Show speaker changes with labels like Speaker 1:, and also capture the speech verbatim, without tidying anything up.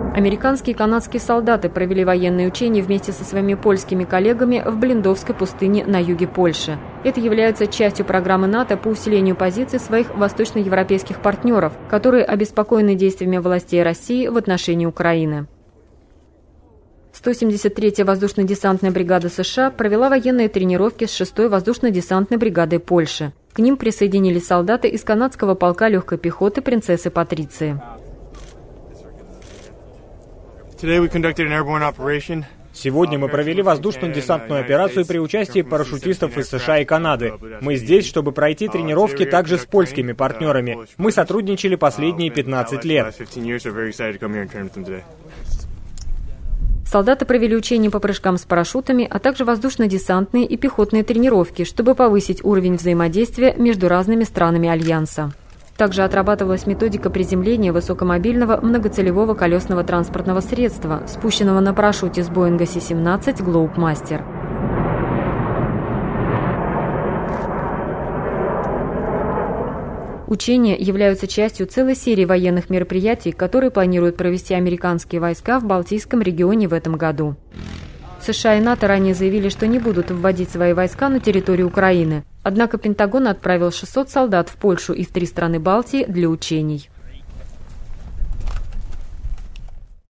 Speaker 1: Американские и канадские солдаты провели военные учения вместе со своими польскими коллегами в Блиндовской пустыне на юге Польши. Это является частью программы НАТО по усилению позиций своих восточноевропейских партнеров, которые обеспокоены действиями властей России в отношении Украины. сто семьдесят третья воздушно-десантная бригада США провела военные тренировки с шестой воздушно-десантной бригадой Польши. К ним присоединились солдаты из канадского полка легкой пехоты принцессы Патриции.
Speaker 2: Сегодня мы провели воздушно-десантную операцию при участии парашютистов из США и Канады. Мы здесь, чтобы пройти тренировки также с польскими партнерами. Мы сотрудничали последние пятнадцать лет.
Speaker 1: Солдаты провели учения по прыжкам с парашютами, а также воздушно-десантные и пехотные тренировки, чтобы повысить уровень взаимодействия между разными странами Альянса. Также отрабатывалась методика приземления высокомобильного многоцелевого колесного транспортного средства, спущенного на парашюте с Боинга Си семнадцать Globemaster. Учения являются частью целой серии военных мероприятий, которые планируют провести американские войска в Балтийском регионе в этом году. США и НАТО ранее заявили, что не будут вводить свои войска на территорию Украины. Однако Пентагон отправил шестьсот солдат в Польшу из три страны Балтии для учений.